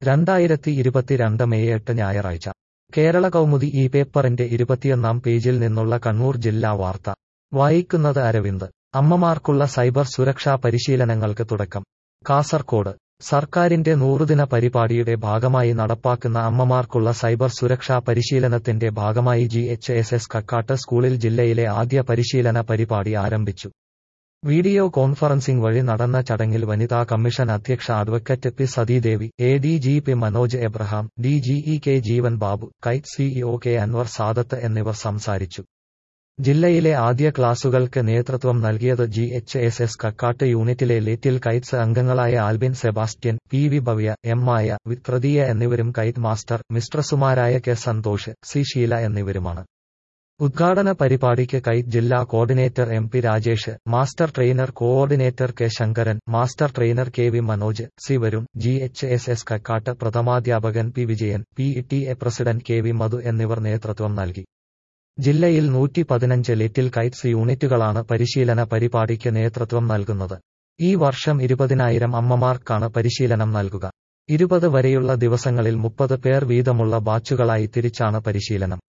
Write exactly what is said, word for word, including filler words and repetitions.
രണ്ടായിരത്തി ഇരുപത്തിരണ്ട് മെയ് എട്ട് ഞായറാഴ്ച കേരള കൗമുദി ഈ പേപ്പറിന്റെ ഇരുപത്തിയൊന്നാം പേജിൽ നിന്നുള്ള കണ്ണൂർ ജില്ലാ വാർത്ത വായിക്കുന്നത് അരവിന്ദ്. അമ്മമാർക്കുള്ള സൈബർ സുരക്ഷാ പരിശീലനങ്ങൾക്ക് തുടക്കം. കാസർകോട് സർക്കാരിന്റെ നൂറുദിന പരിപാടിയുടെ ഭാഗമായി നടപ്പാക്കുന്ന അമ്മമാർക്കുള്ള സൈബർ സുരക്ഷാ പരിശീലനത്തിന്റെ ഭാഗമായി G H S S Kakkat സ്കൂളിൽ ജില്ലയിലെ ആദ്യ പരിശീലന പരിപാടി ആരംഭിച്ചു. വീഡിയോ കോൺഫറൻസിംഗ് വഴി നടന്ന ചടങ്ങിൽ വനിതാ കമ്മീഷൻ അധ്യക്ഷ advocate P Sathidevi, A D G P Manoj Abraham, D G E K Jeevan Babu, KITE CEO K Anvar Sadath എന്നിവർ സംസാരിച്ചു. ജില്ലയിലെ ആദ്യ ക്ലാസുകൾക്ക് നേതൃത്വം നൽകിയത് G H S S Kakkat യൂണിറ്റിലെ ലിറ്റിൽ കൈറ്റ്സ് അംഗങ്ങളായ Albin Sebastian, P V Bhavya, M Maya, V Pratheeya എന്നിവരും കൈറ്റ് മാസ്റ്റർ മിസ്ട്രസുമാരായ കെ സന്തോഷ്, സി ഷീല എന്നിവരുമാണ്. ഉദ്ഘാടന പരിപാടിക്ക് കൈറ്റ് ജില്ലാ coordinator M P Rajesh, master trainer coordinator K Sankaran, master trainer K V Manoj, C Varun, G H S S Kakkat പ്രഥമാധ്യാപകൻ P Vijayan, P E T A president K V Madhu എന്നിവർ നേതൃത്വം നൽകി. ജില്ലയിൽ നൂറ്റി പതിനഞ്ച് ലിറ്റിൽ കൈറ്റ്സ് യൂണിറ്റുകളാണ് പരിശീലന പരിപാടിക്ക് നേതൃത്വം നൽകുന്നത്. ഈ വർഷം ഇരുപതിനായിരം അമ്മമാർക്കാണ് പരിശീലനം നൽകുക. ഇരുപത് വരെയുള്ള ദിവസങ്ങളിൽ മുപ്പത് പേർ വീതമുള്ള ബാച്ചുകളായി തിരിച്ചാണ് പരിശീലനം.